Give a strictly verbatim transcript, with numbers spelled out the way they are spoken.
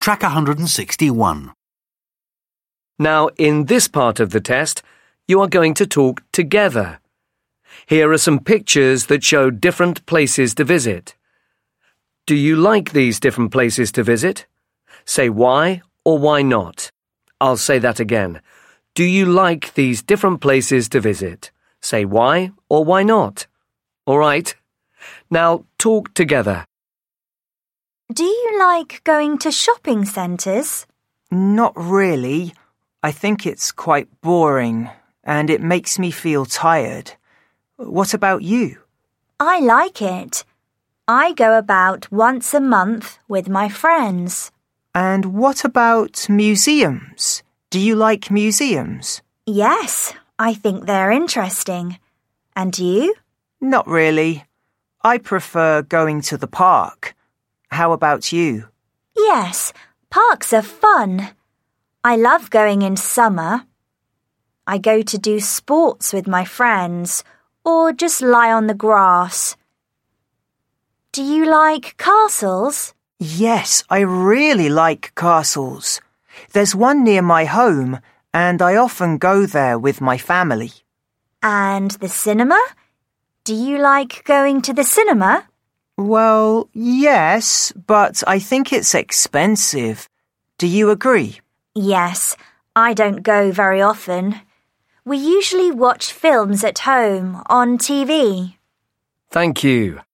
Track one hundred sixty-one. Now, in this part of the test, you are going to talk together. Here are some pictures that show different places to visit. Do you like these different places to visit? Say why or why not. I'll say that again. Do you like these different places to visit? Say why or why not. All right. Now talk together. Do you like going to shopping centres? Not really. I think it's quite boring and it makes me feel tired. What about you? I like it. I go about once a month with my friends. And what about museums? Do you like museums? Yes, I think they're interesting. And you? Not really. I prefer going to the park. How about you? Yes, parks are fun. I love going in summer. I go to do sports with my friends or just lie on the grass. Do you like castles? Yes, I really like castles. There's one near my home and I often go there with my family. And the cinema? Do you like going to the cinema? Well, yes, but I think it's expensive. Do you agree? Yes, I don't go very often. We usually watch films at home on T V. Thank you.